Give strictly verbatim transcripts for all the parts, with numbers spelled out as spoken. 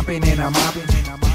Stomping and I'm mopping,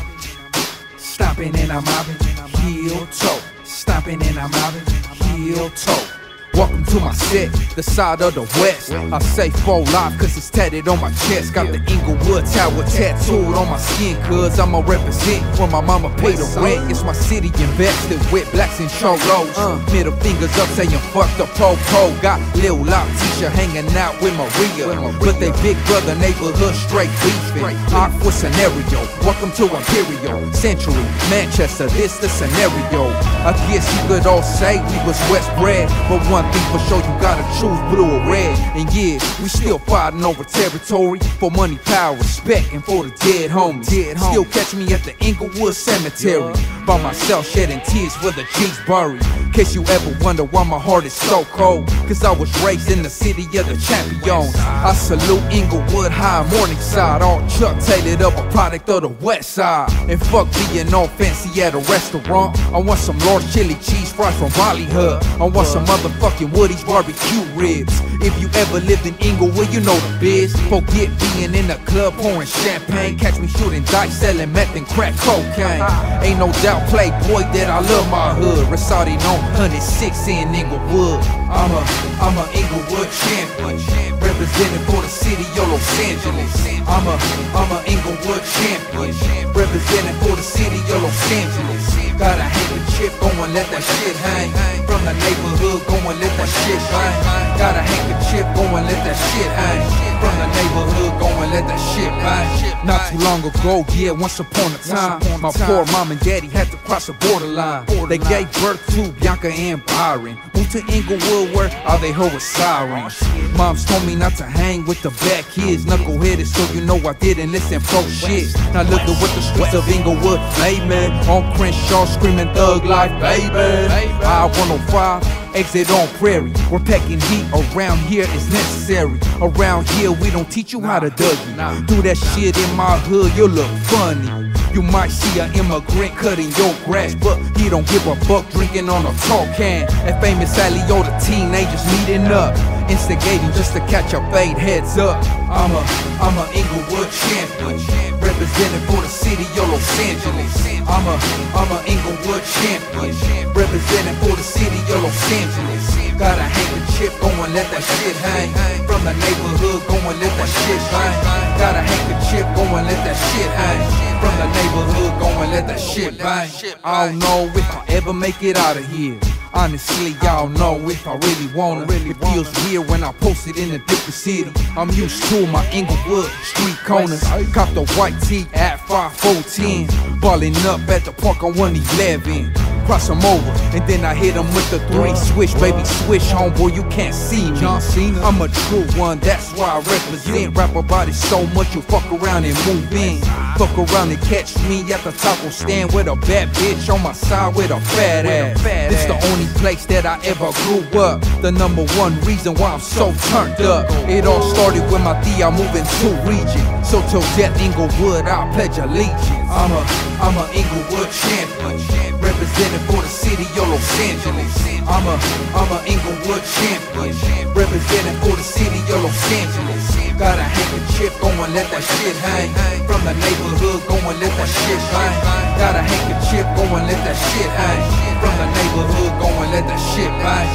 stomping and I'm mopping, heel toe. Stomping and I'm mopping, heel toe. Welcome to my set, the side of the west. I say full life cause it's tatted on my chest. Got the Inglewood Tower tattooed on my skin, cause I'ma represent when my mama pay the rent. It's my city invested with blacks and cholos. uh, Middle fingers up saying fuck the po-po. Got Lil Lock t-shirt hanging out with Maria, but they big brother neighborhood straight beefing. Aqua scenario, welcome to Imperial Century, Manchester, this the scenario. I guess you could all say we was West bred, but one thing for sure, you gotta choose blue or red. And yeah, we still fighting over territory for money, power, respect, and for the dead homies. Dead homies. Still catch me at the Inglewood Cemetery by myself, shedding tears where the G's buried. In case you ever wonder why my heart is so cold, cause I was raised in the city of the champions. I salute Inglewood High, Morningside, all Chuck tailored up, a product of the West Side. And fuck being all fancy at a restaurant. I want some Lord's chili cheese fries from Raleigh Hut. I want some motherfucking Woody's barbecue ribs. If you ever lived in Inglewood, you know the biz. Forget being in the club pouring champagne. Catch me shooting dice, selling meth and crack cocaine. Ain't no doubt, playboy, that I love my hood. Residing on one oh six in Inglewood. I'm a, I'm a Inglewood champion, representing for the city of Los Angeles. I'm a, I'm a Inglewood champion, representing for the city of Los Angeles. Got a handkerchief, go and let that shit hang. From the neighborhood, go and let that shit bang. Got a handkerchief, go and let that shit hang. From the neighborhood, go and let that shit bang. Not too long ago, yeah, once upon a time, my poor mom and daddy had to cross the borderline. They gave birth to Bianca and Byron. Moved to Inglewood where all they heard was sirens. Moms told me not to hang with the bad kids, knuckleheaded, so you know I didn't listen pro shit. Now look at what the streets of Inglewood made, man. On Crenshaw screaming thug life, baby. I one oh five, exit on Prairie. We're packing heat, around here is necessary. Around here we don't teach you how to dougie. Do that shit in my hood, you'll look funny. You might see an immigrant cutting your grass, but he don't give a fuck, drinking on a tall can. And famous Sally, all the teenagers meeting up, instigating just to catch a fade, heads up. I'm a, I'm a Inglewood champion, representing for the city of Los Angeles. I'm a, I'm a Inglewood champion, representing for the city of Los Angeles. Got a handkerchief, go and let that shit hang. From the neighborhood, go and let that shit bang. Got a handkerchief, go and let that shit hang. From the neighborhood, go and let that shit bang. I don't know if I ever make it out of here. Honestly, y'all know if I really wanna. It feels weird when I post it in a different city. I'm used to my Inglewood street corners. Cop the white tee at five fourteen. Ballin' up at the park on one eleven. Cross them over, and then I hit them with the three swish. Baby, swish, homeboy, you can't see me. I'm a true one, that's why I represent. Rap about it so much, you fuck around and move in. Fuck around and catch me at the taco stand with a bad bitch on my side with a fat ass. This the only place that I ever grew up. The number one reason why I'm so turned up. It all started with my D, I moving to region. So till death, Inglewood, I pledge allegiance. I'm a, I'm a Inglewood champion, representing for the city of Los Angeles. I'm a, I'm a Inglewood champion, representing for the city of Los Angeles. Got a handkerchief, go and let that shit hang. From the neighborhood, go and let that shit bang. Got a handkerchief, go and let that shit hang. From the neighborhood, go and let that shit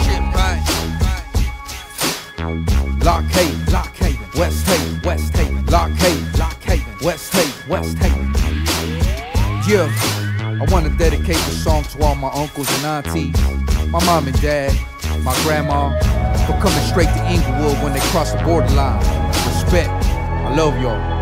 bang. Lock Haven, Lock Haven, West Haven, West Haven, Lock Haven, Lock Haven, West Haven, West Haven. Yeah, I want to dedicate this song to all my uncles and aunties, my mom and dad, my grandma, for coming straight to Inglewood when they cross the borderline. Respect, I love y'all.